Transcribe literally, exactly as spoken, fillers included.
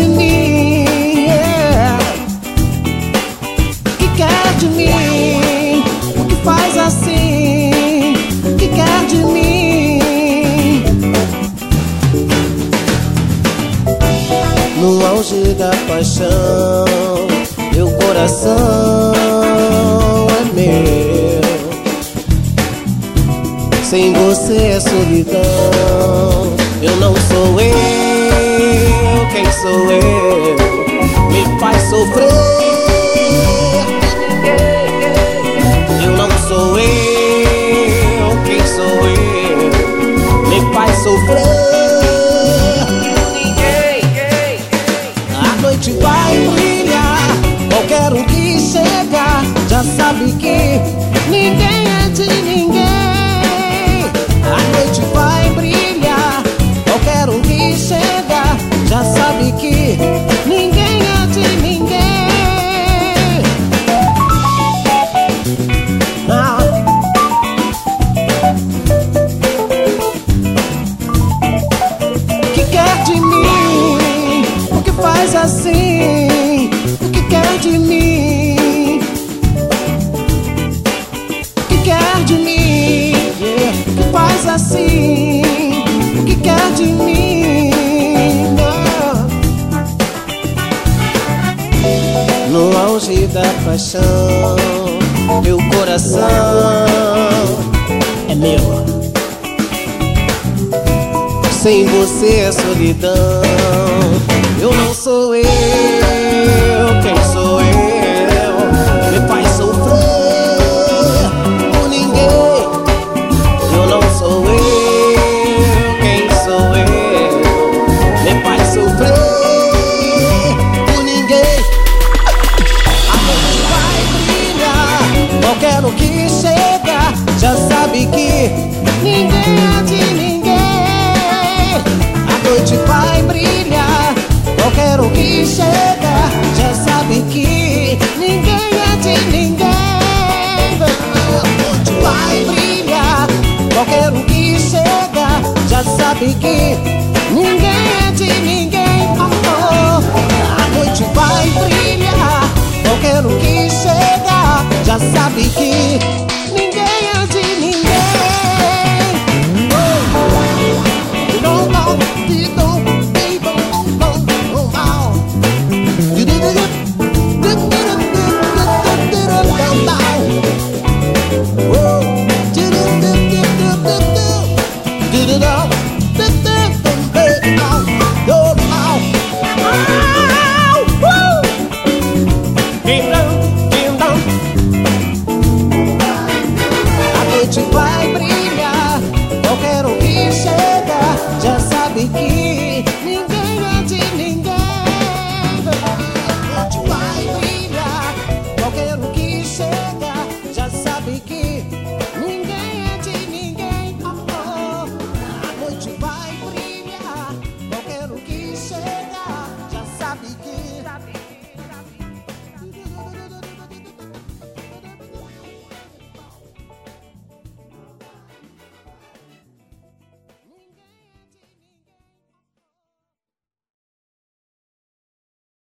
mim, yeah. Que quer de mim, o que faz assim, que quer de mim. No auge da paixão, meu coração é meu. Sem você é solidão. Eu não sou eu, quem sou eu? Me faz sofrer. Eu não sou eu, quem sou eu? Me faz sofrer. A noite vai brilhar, qualquer um que chegar já sabe que ninguém é de ninguém. A noite vai brilhar, qualquer um que chegar já sabe que ninguém é de ninguém. Ah. O que quer de mim? O que faz assim? O que quer de mim? O que quer de mim? Yeah. O que faz assim? O que quer de mim? Oh. No auge da paixão, meu coração é meu. Sem você é solidão. Eu não sou eu, quem sou eu? Me faz sofrer por ninguém. Eu não sou eu, quem sou eu? Me faz sofrer por ninguém. A noite vai brilhar, qualquer um que chega já sabe que ninguém é de ninguém. A noite vai brilhar, qualquer um que chega